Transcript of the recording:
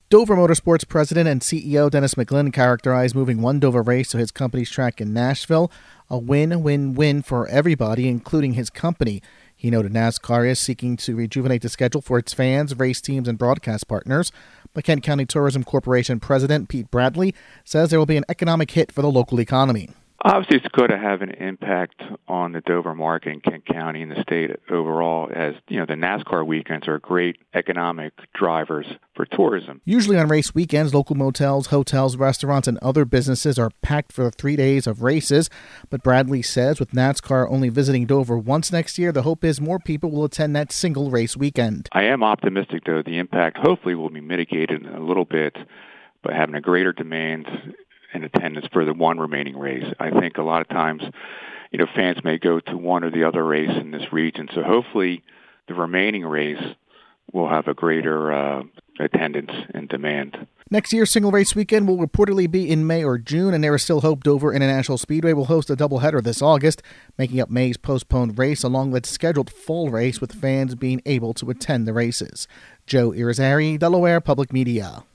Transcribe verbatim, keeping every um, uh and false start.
Dover Motorsports president and C E O Dennis McGlynn characterized moving one Dover race to his company's track in Nashville a win-win-win for everybody, including his company. He noted NASCAR is seeking to rejuvenate the schedule for its fans, race teams, and broadcast partners. But Kent County Tourism Corporation President Pete Bradley says there will be an economic hit for the local economy. Obviously, it's going to have an impact on the Dover market and Kent County and the state overall, as you know, the NASCAR weekends are great economic drivers for tourism. Usually on race weekends, local motels, hotels, restaurants, and other businesses are packed for three days of races. But Bradley says with NASCAR only visiting Dover once next year, the hope is more people will attend that single race weekend. I am optimistic, though, the impact hopefully will be mitigated a little bit by having a greater demand in attendance for the one remaining race. I think a lot of times, you know, fans may go to one or the other race in this region. So hopefully the remaining race will have a greater uh, attendance and demand. Next year's single race weekend will reportedly be in May or June, and there is still hope Dover International Speedway will host a doubleheader this August, making up May's postponed race along with scheduled fall race with fans being able to attend the races. Joe Irizarry, Delaware Public Media.